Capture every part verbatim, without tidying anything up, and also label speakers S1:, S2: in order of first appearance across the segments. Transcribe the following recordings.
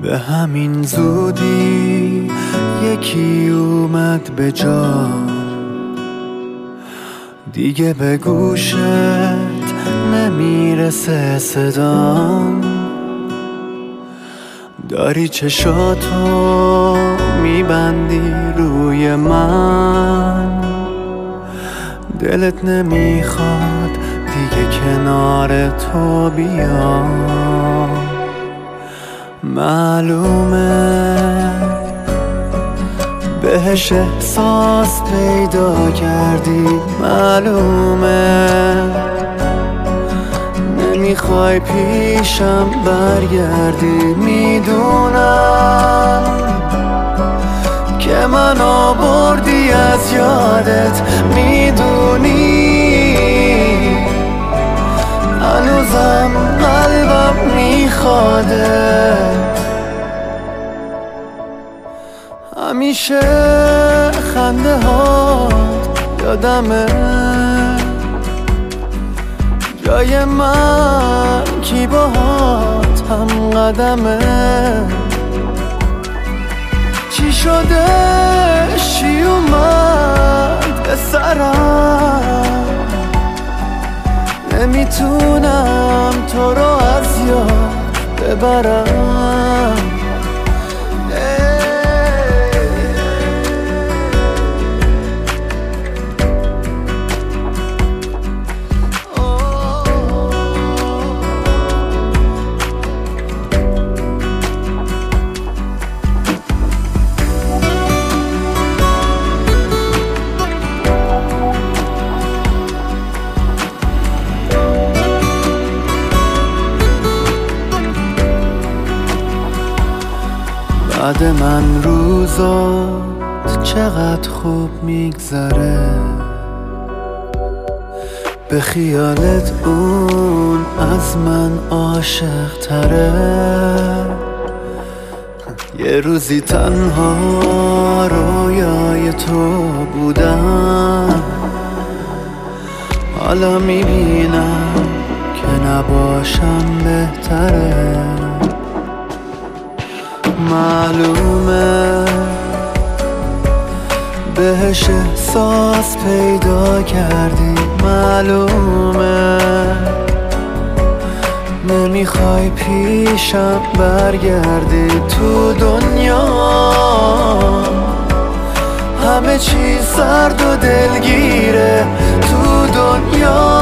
S1: به همین زودی یکی اومد به جا، دیگه به گوشت نمیرسه صدام. داری چشاتو میبندی روی من، دلت نمیخواد دیگه کنار تو بیام. معلومه بهش احساس پیدا کردی، معلومه نمیخوای پیشم برگردی. میدونم که منو بردی از یادت، میدونی هنوزم قلبم میخوادت. همیشه خنده ها یادمه، جای من کی باهات هم قدمه. چی شده چی اومد به سرم، نمیتونم تو رو از یاد ببرم. بعد من روزات چقدر خوب میگذره، به خیالت اون از من عاشق تره. یه روزی تنها رویای تو بودم، حالا میبینم که نباشم بهتره. معلومه بهش احساس پیدا کردی، معلومه نمیخوای پیشم برگردی. تو دنیا همه چی سرد و دلگیره، تو دنیا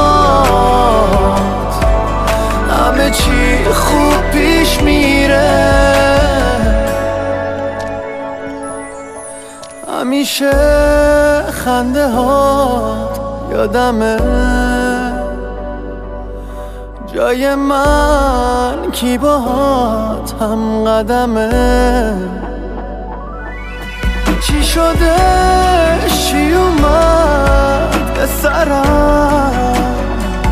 S1: همه چی خوب پیش میره. همیشه خنده ها یادمه، جای من کی باهات هم قدمه. چی شده چی اومد به سرم،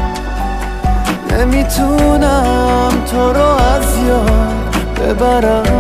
S1: نمیتونم تو رو از یاد ببرم.